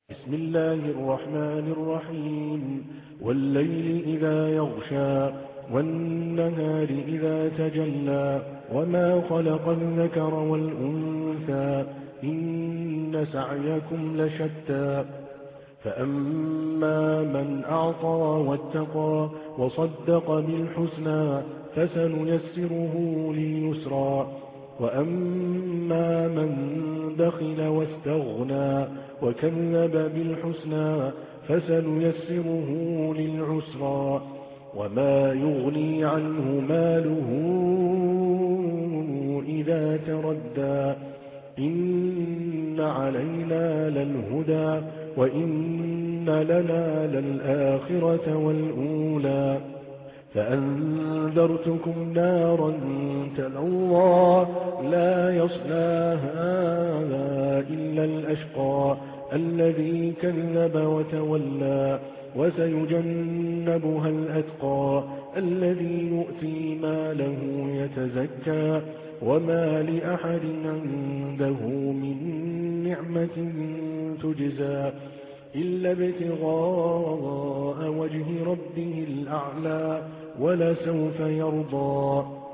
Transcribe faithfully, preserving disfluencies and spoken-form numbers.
بسم الله الرحمن الرحيم والليل إذا يغشى والنهار إذا تجلى وما خلق الذكر والأنثى إن سعيكم لشتى فأما من أعطى واتقى وصدق بالحسنى فسنيسره لليسرى وأما من بخل واستغنى وكذب بالحسنى فسنيسره للعسرى وما يغني عنه ماله إذا تردى إن علينا للهدى وإن لنا للآخرة والأولى فأنذرتكم نارا تلظى لا يصلاها إلا الأشقى الذي كذب وتولى وسيجنبها الأتقى الذي يؤتي ماله يتزكى وما لأحد عنده من نعمة تجزى إلا ابتغاء وجه ربه الأعلى ولسوف يرضى